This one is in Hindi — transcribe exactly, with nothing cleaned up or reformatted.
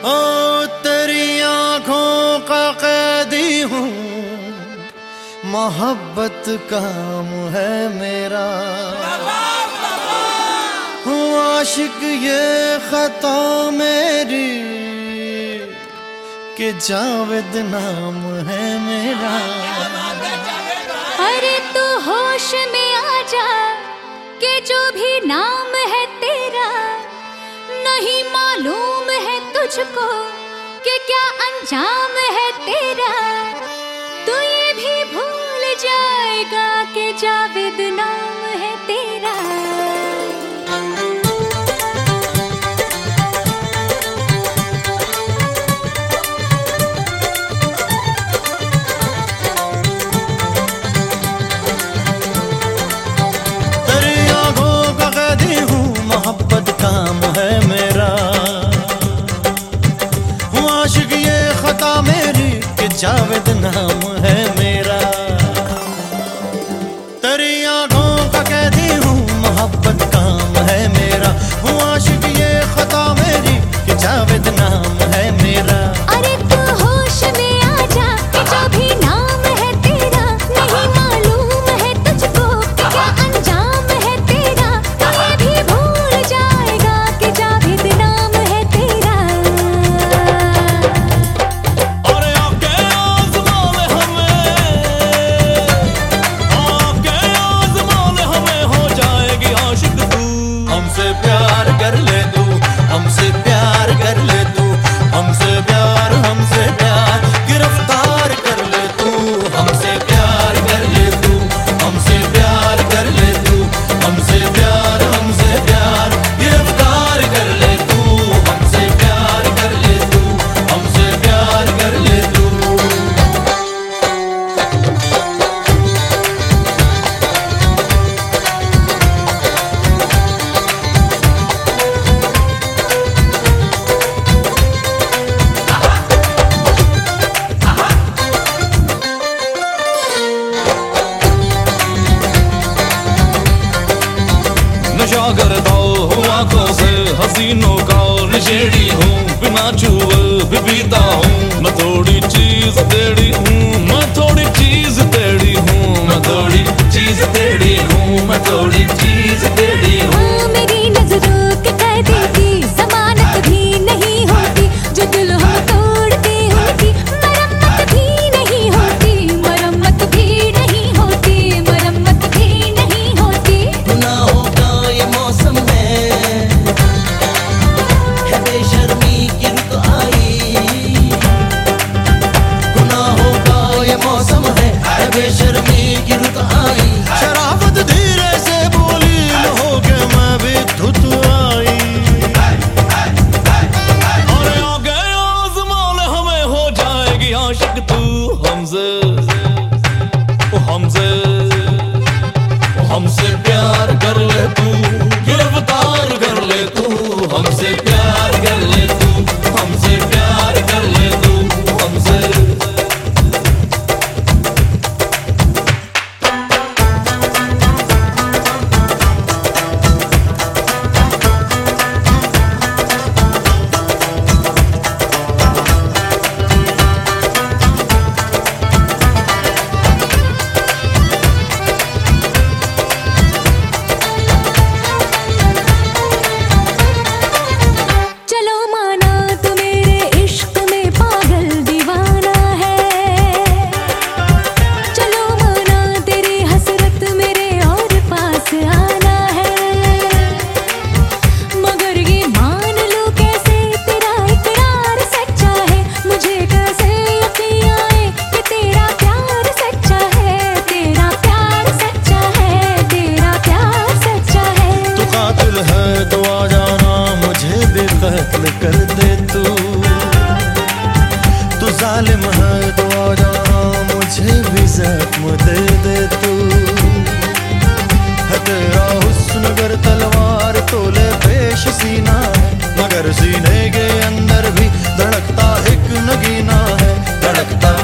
ओ तेरी आंखों का कैदी हूँ, मोहब्बत काम है मेरा। हूँ आशिक ये खता मेरी कि जावेद नाम है मेरा। अरे तू होश में आ जा कि जो भी नाम है तेरा, नहीं मालूम है तुझको कि क्या अंजाम है तेरा। तू ये भी भूल जाएगा कि जावेद नाम है तेरा। मोहब्बत काम है मेरा। हूँ आशिक ये खता मेरी कि जावेद नाम है मेरा। तेरी आंखों का कैदी हूँ, मोहब्बत काम है मेरा। हूँ आशिक ये खता मेरी कि जावेद नाम है मेरा। अरे तू होश में आ जा कि जो भी नाम है तेरा, नहीं मालूम है तुझको कि क्या अंजाम है तेरा। तू ये भी भूल जाएगा कि जावेद नाम है तेरा। अरे आके आज़मा ले हमें, आके आज़मा ले हमें, हो जाएगी आशिक तू। हमसे प्यार कर ले तू, हमसे प्यार कर ले तू, हमसे प्यार हमसे प्यार गिरफ्तार कर ले तू। हमसे प्यार कर ले तू, हमसे प्यार कर ले तू, हमसे प्यार हमसे प्यार गिरफ्तार कर ले तू। हमसे प्यार कर ले तू, हमसे प्यार कर ले तू। नशा करता हूँ आंखों से हसीनों का नशेड़ी हूँ, बिना छुए भी पीता हूँ। मैं थोड़ी चीज तेरी हूँ, मैं थोड़ी चीज तेरी हूँ, मैं थोड़ी चीज तेरी हूँ, मैं थोड़ी चीज तेरी हूँ। हाँ, मेरी नजरों के कैदी की जमानत भी नहीं होती, जो दिल हम तोड़ते होती मरम्मत भी नहीं होती, मरम्मत भी नहीं होती, मरम्मत भी नहीं होती। गुनाहों का ये मौसम है, है बेशर्मी की रुत आई। गुनाहों का ये मौसम है, है बेशर्मी की रुत आई। शराफत धीरे से बोली हो के मैं भी धुत आई। अरे आगे आज़मा ले हमें, हो जाएगी आशिक तू। हमसे हमसे हमसे प्यार कर ले तू, गिरफ्तार कर ले तू। हमसे प्यार कर ले तू, हमसे प्यार कर ले तू, हमसे। चलो माना तू मेरे इश्क में पागल दीवाना है, चलो माना तेरी हसरत मेरे और पास आना है। मगर ये मान लो कैसे तेरा इकरार सच्चा है, मुझे कैसे यकीन आए कि तेरा प्यार सच्चा है, तेरा प्यार सच्चा है, तेरा प्यार सच्चा है। तू कातिल है तो आ जाना, मुझे भी कत्ल कर दे तू। तू जालिम है तो आ जाना, मुझे भी जख्म दे दे तू। है तेरा हुस्न अगर तलवार तो ले पेश सीना है, मगर सीने के अंदर भी धड़कता एक नगीना है, धड़कता